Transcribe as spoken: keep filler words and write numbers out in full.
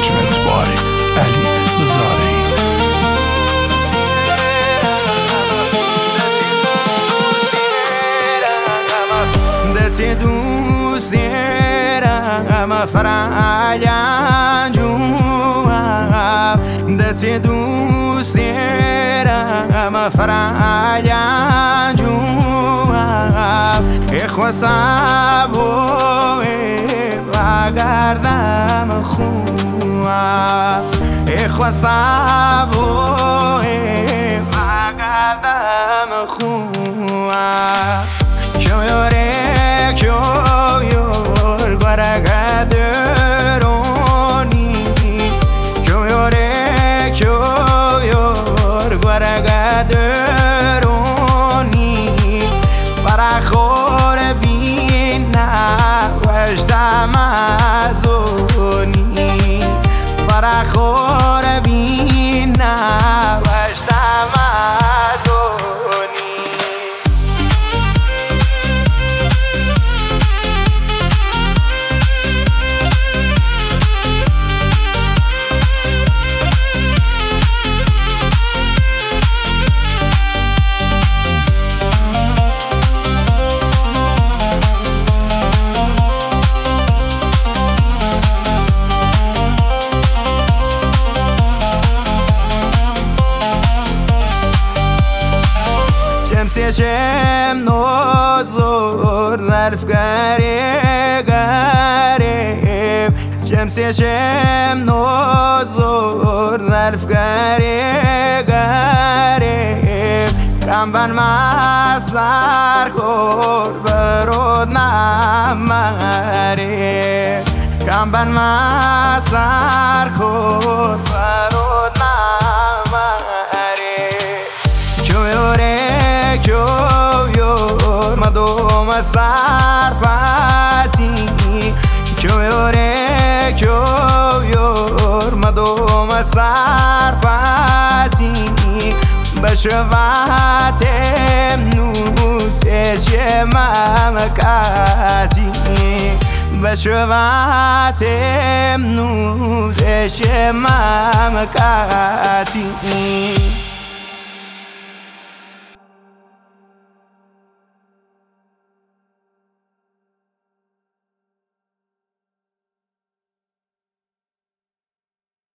arrangement by Ali Zari. Deci دوستیرم فرایانجوام دci دوستیرم فرایانجوام اخواسابوی وگردم خوام اخواسابوی وگردم خوام Köyore köyör guaragadöroni Köyore köyör guaragadöroni Para khore bina wajtamazoni Para khore bina wajtamazoni Seçem nozor zarf garip garip Cem seçem nozor zarf garip garip Kamban maslar kor berod namare Kamban maslar kor berod namare Köyore köyör madoma sarpati Köyore köyör madoma sarpati Beşevatem nuseçemam kati Beşevatem nuseçemam kati